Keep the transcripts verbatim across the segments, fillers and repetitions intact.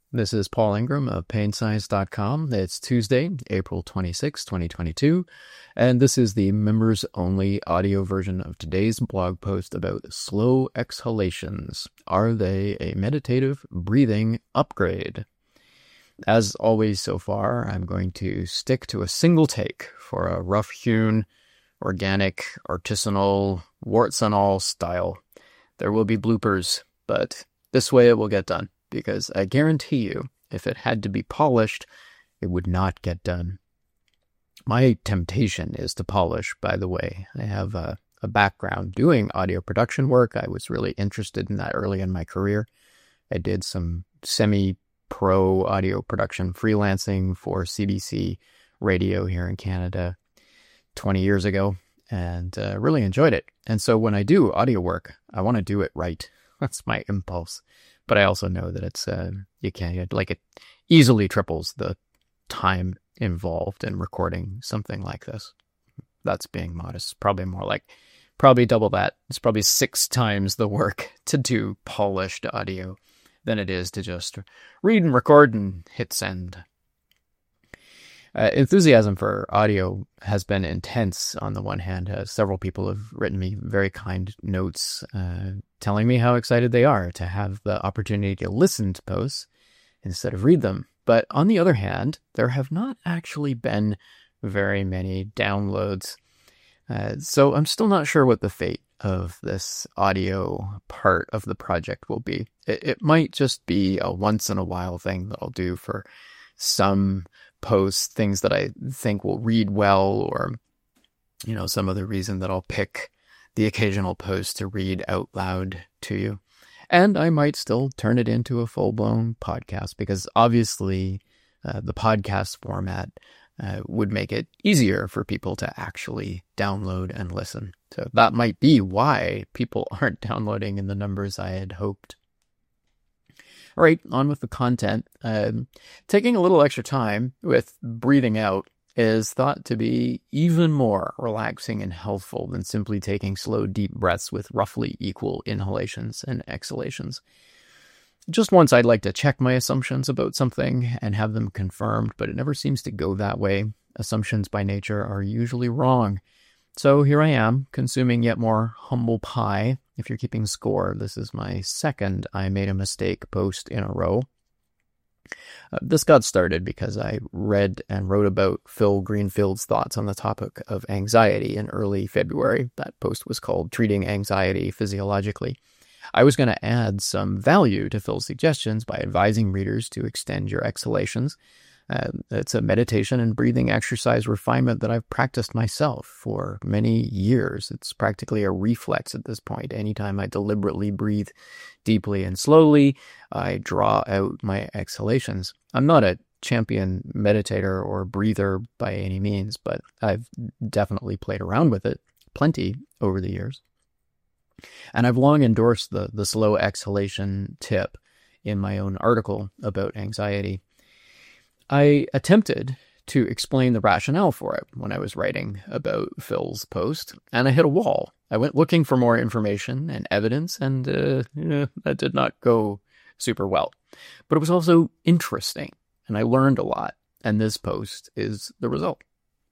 This is Paul Ingram of pain science dot com. It's Tuesday, April twenty-sixth, twenty twenty-two, and this is the members-only audio version of today's blog post about slow exhalations. Are they a meditative breathing upgrade? As always so far, I'm going to stick to a single take for a rough-hewn, organic, artisanal, warts and all style. There will be bloopers, but this way it will get done. Because I guarantee you, if it had to be polished, it would not get done. My temptation is to polish, by the way. I have a, a background doing audio production work. I was really interested in that early in my career. I did some semi-pro audio production freelancing for C B C radio here in Canada twenty years ago, and uh, really enjoyed it. And so when I do audio work, I want to do it right. That's my impulse. But I also know that it's, uh, you can't, like it easily triples the time involved in recording something like this. That's being modest. Probably more like, probably double that. It's probably six times the work to do polished audio than it is to just read and record and hit send. Uh, enthusiasm for audio has been intense on the one hand. Uh, several people have written me very kind notes uh, telling me how excited they are to have the opportunity to listen to posts instead of read them. But on the other hand, there have not actually been very many downloads. Uh, so I'm still not sure what the fate of this audio part of the project will be. It, it might just be a once-in-a-while thing that I'll do for some posts, things that I think will read well, or, you know, some other reason that I'll pick the occasional post to read out loud to you. And I might still turn it into a full-blown podcast, because obviously uh, the podcast format uh, would make it easier for people to actually download and listen. So that might be why people aren't downloading in the numbers I had hoped. All right, on with the content. Um, taking a little extra time with breathing out is thought to be even more relaxing and healthful than simply taking slow, deep breaths with roughly equal inhalations and exhalations. Just once I'd like to check my assumptions about something and have them confirmed, but it never seems to go that way. Assumptions by nature are usually wrong. So here I am, consuming yet more humble pie. If you're keeping score, this is my second I made a mistake post in a row. Uh, this got started because I read and wrote about Phil Greenfield's thoughts on the topic of anxiety in early February. That post was called Treating Anxiety Physiologically. I was going to add some value to Phil's suggestions by advising readers to extend your exhalations. Uh, it's a meditation and breathing exercise refinement that I've practiced myself for many years. It's practically a reflex at this point. Anytime I deliberately breathe deeply and slowly, I draw out my exhalations. I'm not a champion meditator or breather by any means, but I've definitely played around with it plenty over the years. And I've long endorsed the, the slow exhalation tip in my own article about anxiety. I attempted to explain the rationale for it when I was writing about Phil's post, and I hit a wall. I went looking for more information and evidence, and uh, yeah, that did not go super well. But it was also interesting, and I learned a lot, and this post is the result.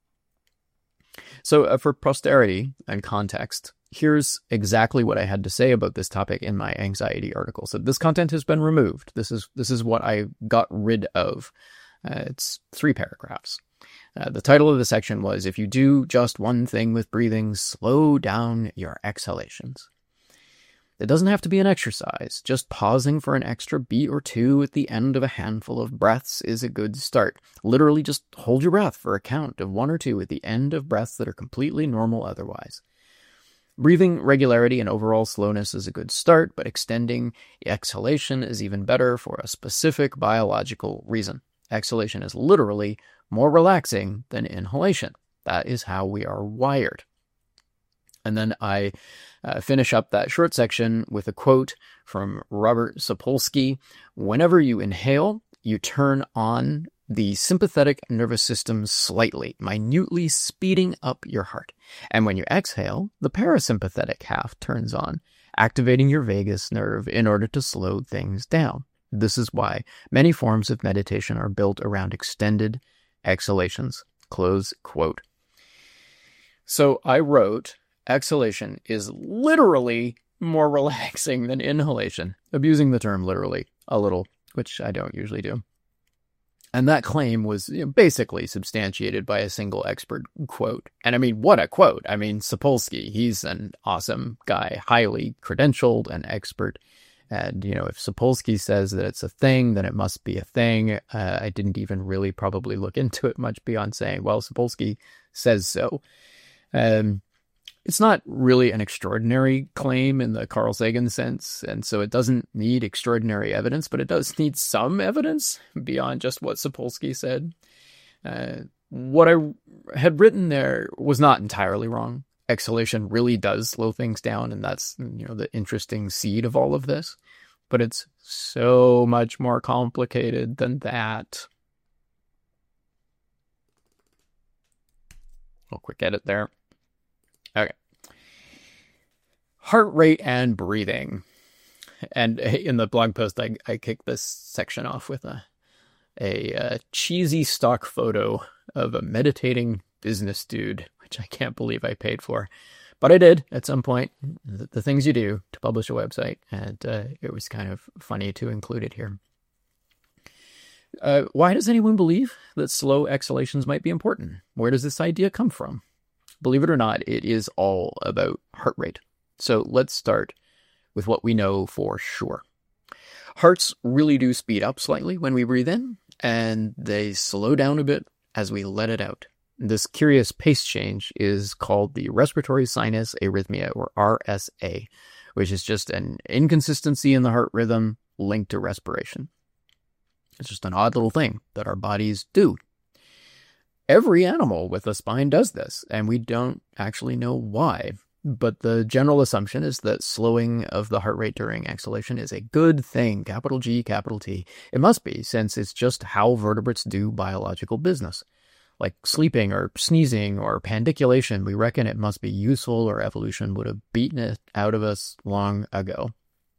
So uh, for posterity and context, here's exactly what I had to say about this topic in my anxiety article. So this content has been removed. This is this is what I got rid of. Uh, it's three paragraphs. Uh, the title of the section was, If You Do Just One Thing with Breathing, Slow Down Your Exhalations. It doesn't have to be an exercise. Just pausing for an extra beat or two at the end of a handful of breaths is a good start. Literally just hold your breath for a count of one or two at the end of breaths that are completely normal otherwise. Breathing regularity and overall slowness is a good start, but extending exhalation is even better for a specific biological reason. Exhalation is literally more relaxing than inhalation. That is how we are wired. And then I uh, finish up that short section with a quote from Robert Sapolsky. Whenever you inhale, you turn on the sympathetic nervous system slightly, minutely speeding up your heart. And when you exhale, the parasympathetic half turns on, activating your vagus nerve in order to slow things down. This is why many forms of meditation are built around extended exhalations. Close quote. So I wrote, exhalation is literally more relaxing than inhalation, abusing the term literally a little, which I don't usually do. And that claim was, you know, basically substantiated by a single expert quote. And I mean, what a quote. I mean, Sapolsky, he's an awesome guy, highly credentialed and expert. And, you know, if Sapolsky says that it's a thing, then it must be a thing. Uh, I didn't even really probably look into it much beyond saying, well, Sapolsky says so. Um, it's not really an extraordinary claim in the Carl Sagan sense, and so it doesn't need extraordinary evidence, but it does need some evidence beyond just what Sapolsky said. Uh, what I had written there was not entirely wrong. Exhalation really does slow things down, and that's, you know, the interesting seed of all of this. But it's so much more complicated than that. A quick edit there. Okay. Heart rate and breathing. And in the blog post, I, I kicked this section off with a, a, a cheesy stock photo of a meditating business dude, which I can't believe I paid for. But I did at some point, the, the things you do to publish a website. And uh, it was kind of funny to include it here. Uh, why does anyone believe that slow exhalations might be important? Where does this idea come from? Believe it or not, it is all about heart rate. So let's start with what we know for sure. Hearts really do speed up slightly when we breathe in, and they slow down a bit as we let it out. This curious pace change is called the respiratory sinus arrhythmia, or R S A, which is just an inconsistency in the heart rhythm linked to respiration. It's just an odd little thing that our bodies do. Every animal with a spine does this, and we don't actually know why. But the general assumption is that slowing of the heart rate during exhalation is a good thing, capital G, capital T. It must be, since it's just how vertebrates do biological business. Like sleeping or sneezing or pandiculation, we reckon it must be useful, or evolution would have beaten it out of us long ago.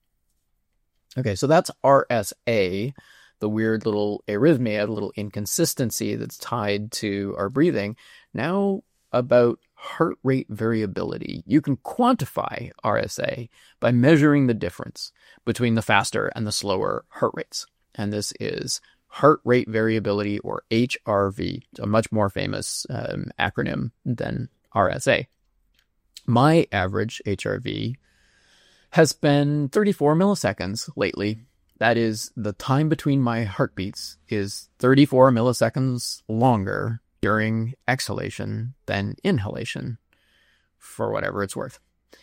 Okay, so that's R S A. The weird little arrhythmia, the little inconsistency that's tied to our breathing. Now about heart rate variability. You can quantify R S A by measuring the difference between the faster and the slower heart rates. And this is heart rate variability, or H R V. It's a much more famous um, acronym than R S A. My average H R V has been thirty-four milliseconds lately. That is, the time between my heartbeats is thirty-four milliseconds longer during exhalation than inhalation, for whatever it's worth.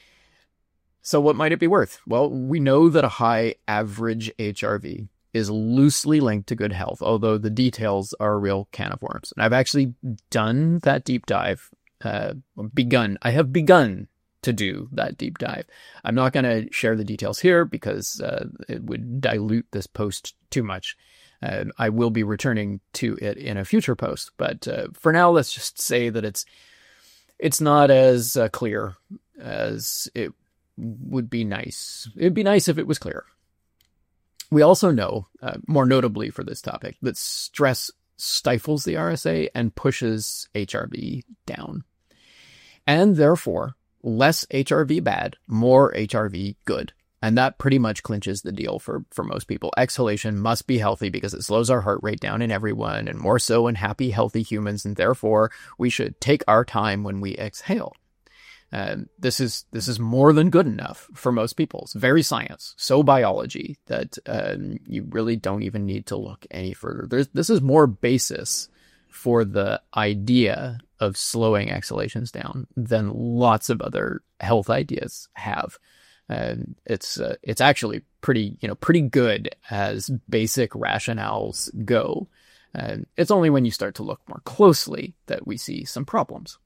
So what might it be worth? Well, we know that a high average H R V is loosely linked to good health, although the details are a real can of worms. And I've actually done that deep dive, uh, begun, I have begun to do that deep dive. I'm not going to share the details here because uh, it would dilute this post too much. Uh, I will be returning to it in a future post, but uh, for now, let's just say that it's it's not as uh, clear as it would be nice. It'd be nice if it was clear. We also know, uh, more notably for this topic, that stress stifles the R S A and pushes H R V down. And therefore, less H R V bad, more H R V good. And that pretty much clinches the deal for, for most people. Exhalation must be healthy because it slows our heart rate down in everyone, and more so in happy, healthy humans, and therefore we should take our time when we exhale. Uh, this is this is more than good enough for most people. It's very science, so biology, that um, you really don't even need to look any further. There's, this is more basis for the idea of slowing exhalations down than lots of other health ideas have. And it's uh, it's actually pretty you know pretty good as basic rationales go. And it's only when you start to look more closely that we see some problems.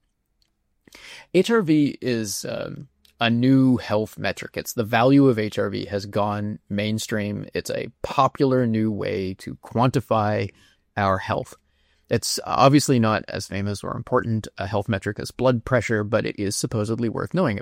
H R V is um, a new health metric. It's the value of H R V has gone mainstream. It's a popular new way to quantify our health. It's obviously not as famous or important a health metric as blood pressure, but it is supposedly worth knowing about.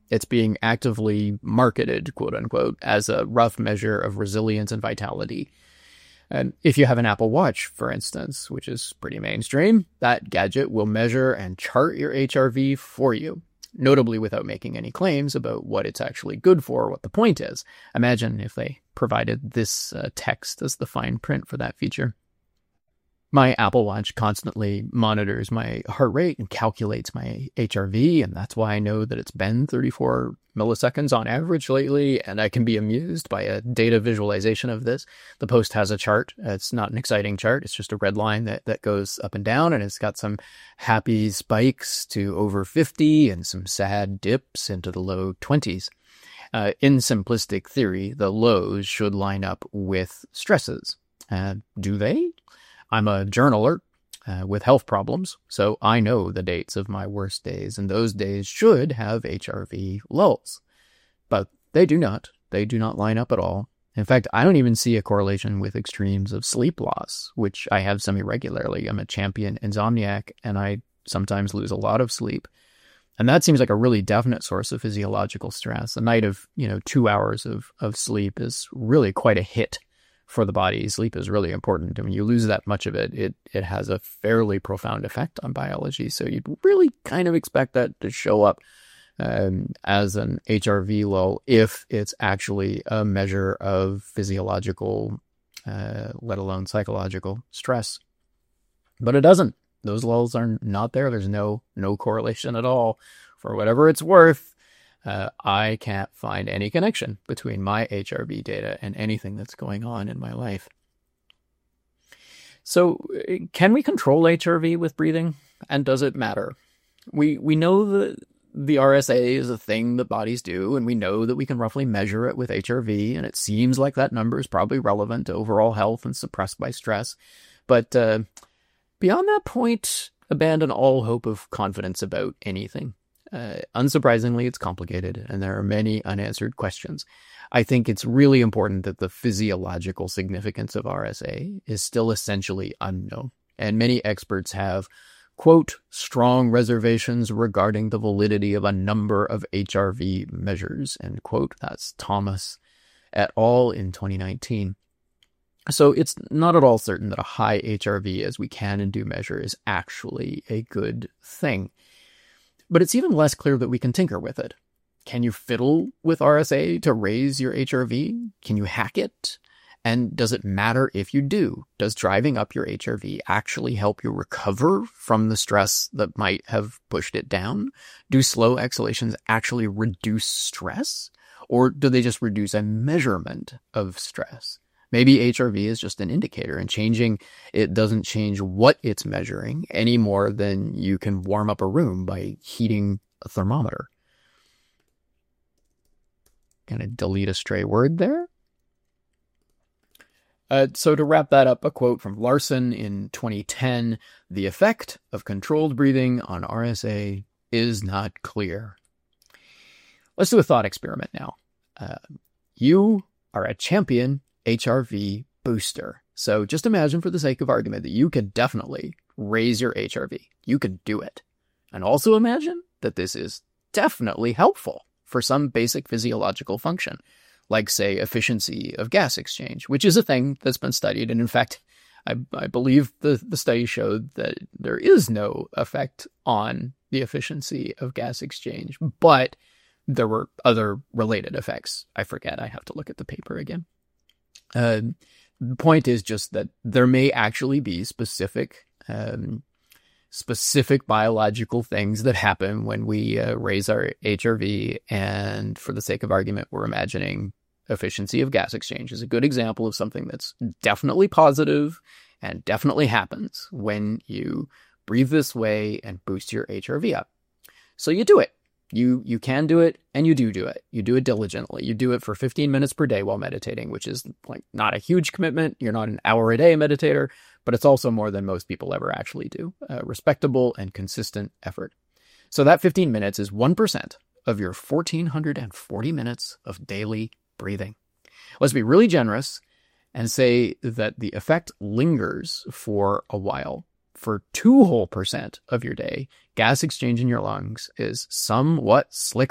It's being actively marketed, quote unquote, as a rough measure of resilience and vitality. And if you have an Apple Watch, for instance, which is pretty mainstream, that gadget will measure and chart your H R V for you, notably without making any claims about what it's actually good for or what the point is. Imagine if they provided this uh, text as the fine print for that feature. My Apple Watch constantly monitors my heart rate and calculates my H R V, and that's why I know that it's been thirty-four milliseconds on average lately, and I can be amused by a data visualization of this. The Post has a chart. It's not an exciting chart. It's just a red line that, that goes up and down, and it's got some happy spikes to over fifty and some sad dips into the low twenties. Uh, in simplistic theory, the lows should line up with stresses. Uh, do they? I'm a journaler uh, with health problems, so I know the dates of my worst days, and those days should have H R V lulls. But they do not. They do not line up at all. In fact, I don't even see a correlation with extremes of sleep loss, which I have semi-regularly. I'm a champion insomniac, and I sometimes lose a lot of sleep. And that seems like a really definite source of physiological stress. A night of, you know, two hours of, of sleep is really quite a hit for the body. Sleep is really important. And when you lose that much of it, it, it has a fairly profound effect on biology. So you'd really kind of expect that to show up um, as an H R V lull if it's actually a measure of physiological, uh, let alone psychological stress. But it doesn't. Those lulls are not there. There's no, no correlation at all. For whatever it's worth, Uh, I can't find any connection between my H R V data and anything that's going on in my life. So, can we control H R V with breathing? And does it matter? We we know that the R S A is a thing that bodies do, and we know that we can roughly measure it with H R V, and it seems like that number is probably relevant to overall health and suppressed by stress. But uh, beyond that point, abandon all hope of confidence about anything. Uh, unsurprisingly, it's complicated, and there are many unanswered questions. I think it's really important that the physiological significance of R S A is still essentially unknown, and many experts have, quote, strong reservations regarding the validity of a number of H R V measures, end quote. That's Thomas et al. In twenty nineteen. So it's not at all certain that a high H R V as we can and do measure is actually a good thing. But it's even less clear that we can tinker with it. Can you fiddle with R S A to raise your H R V? Can you hack it? And does it matter if you do? Does driving up your H R V actually help you recover from the stress that might have pushed it down? Do slow exhalations actually reduce stress? Or do they just reduce a measurement of stress? Maybe H R V is just an indicator, and changing it doesn't change what it's measuring any more than you can warm up a room by heating a thermometer. Gonna delete a stray word there. Uh, so to wrap that up, a quote from Larson in twenty ten, "The effect of controlled breathing on R S A is not clear." Let's do a thought experiment now. Uh, you are a champion H R V booster. So just imagine, for the sake of argument, that you could definitely raise your H R V. You could do it. And also imagine that this is definitely helpful for some basic physiological function, like, say, efficiency of gas exchange, which is a thing that's been studied. And in fact, I, I believe the, the study showed that there is no effect on the efficiency of gas exchange, but there were other related effects. I forget. I have to look at the paper again. Uh, the point is just that there may actually be specific, um, specific biological things that happen when we uh, raise our H R V. And for the sake of argument, we're imagining efficiency of gas exchange is a good example of something that's definitely positive and definitely happens when you breathe this way and boost your H R V up. So you do it. You you can do it, and you do do it. You do it diligently. You do it for fifteen minutes per day while meditating, which is like not a huge commitment. You're not an hour a day meditator, but it's also more than most people ever actually do. A respectable and consistent effort. So that fifteen minutes is one percent of your one thousand four hundred forty minutes of daily breathing. Let's be really generous and say that the effect lingers for a while. For two whole percent of your day, gas exchange in your lungs is somewhat slicker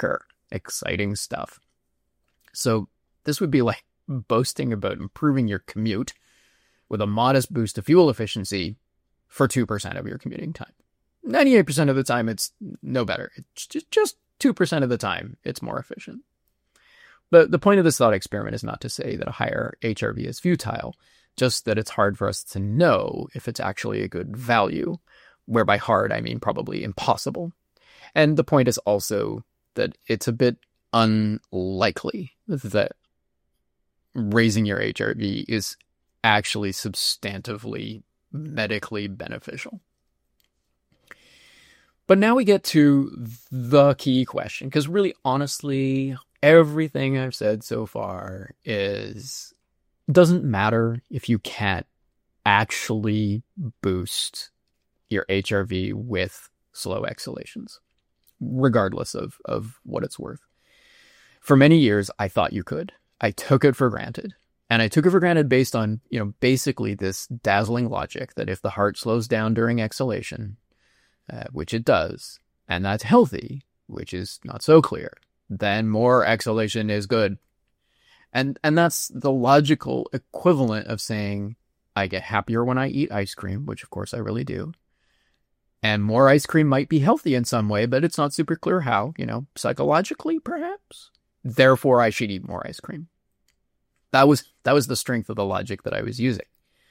exciting stuff. So this would be like boasting about improving your commute with a modest boost of fuel efficiency for two percent of your commuting time. ninety-eight percent of the time, it's no better. It's just, just two percent of the time, it's more efficient. But the point of this thought experiment is not to say that a higher H R V is futile, just that it's hard for us to know if it's actually a good value, where by hard, I mean probably impossible. And the point is also that it's a bit unlikely that raising your H R V is actually substantively medically beneficial. But now we get to the key question, because really, honestly, everything I've said so far is doesn't matter if you can't actually boost your H R V with slow exhalations, regardless of, of what it's worth. For many years, I thought you could. I took it for granted. And I took it for granted based on, you know, basically this dazzling logic that if the heart slows down during exhalation, uh, which it does, and that's healthy, which is not so clear, then more exhalation is good. And and that's the logical equivalent of saying I get happier when I eat ice cream, which of course I really do. And more ice cream might be healthy in some way, but it's not super clear how, you know, psychologically perhaps. Therefore, I should eat more ice cream. That was that was the strength of the logic that I was using.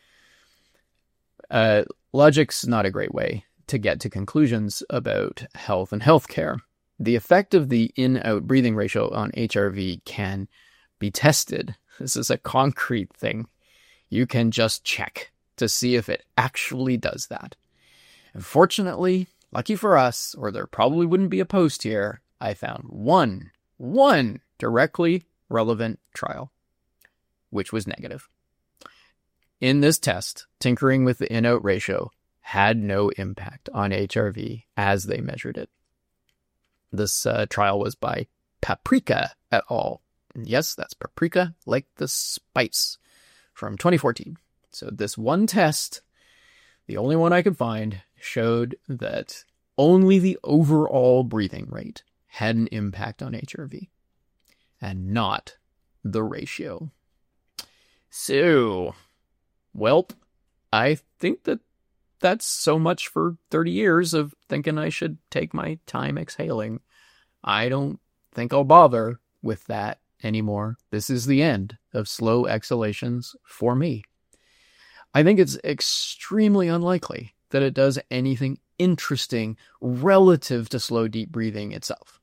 Uh, logic's not a great way to get to conclusions about health and healthcare. The effect of the in-out breathing ratio on H R V can be tested. This is a concrete thing. You can just check to see if it actually does that. And fortunately, lucky for us, or there probably wouldn't be a post here, I found one, one directly relevant trial, which was negative. In this test, tinkering with the in-out ratio had no impact on H R V as they measured it. This uh, trial was by Paprika et al. And yes, that's paprika, like the spice, from twenty fourteen. So this one test, the only one I could find, showed that only the overall breathing rate had an impact on H R V, and not the ratio. So, welp, I think that that's so much for thirty years of thinking I should take my time exhaling. I don't think I'll bother with that anymore. This is the end of slow exhalations for me. I think it's extremely unlikely that it does anything interesting relative to slow deep breathing itself.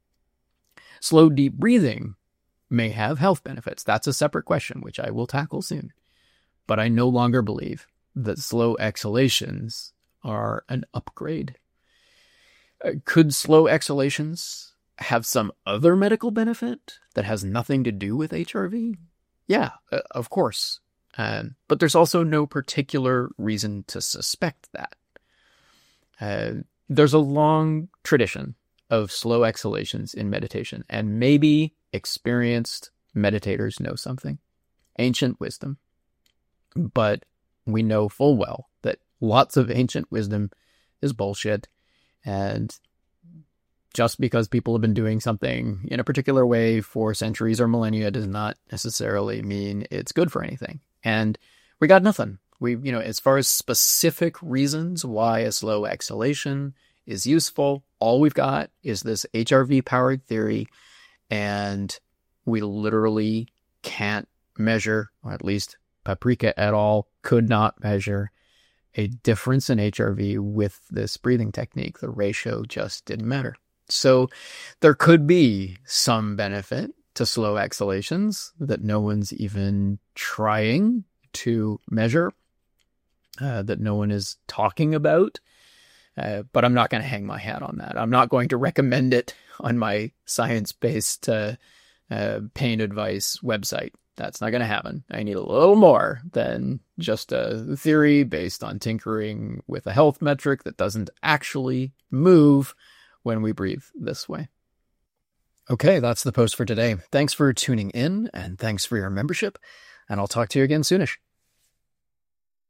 Slow deep breathing may have health benefits. That's a separate question, which I will tackle soon. But I no longer believe that slow exhalations are an upgrade. Uh, could slow exhalations have some other medical benefit that has nothing to do with H R V? Yeah, uh, of course. Um, but there's also no particular reason to suspect that. Uh, there's a long tradition of slow exhalations in meditation, and maybe experienced meditators know something. Ancient wisdom. But we know full well that lots of ancient wisdom is bullshit, and just because people have been doing something in a particular way for centuries or millennia does not necessarily mean it's good for anything. And we got nothing. We, you know, as far as specific reasons why a slow exhalation is useful, all we've got is this H R V powered theory, and we literally can't measure, or at least Paprika et al. Could not measure a difference in H R V with this breathing technique. The ratio just didn't matter. So there could be some benefit to slow exhalations that no one's even trying to measure, uh, that no one is talking about. Uh, but I'm not going to hang my hat on that. I'm not going to recommend it on my science-based uh, uh, pain advice website. That's not going to happen. I need a little more than just a theory based on tinkering with a health metric that doesn't actually move when we breathe this way. Okay, that's the post for today. Thanks for tuning in, and thanks for your membership, and I'll talk to you again soonish.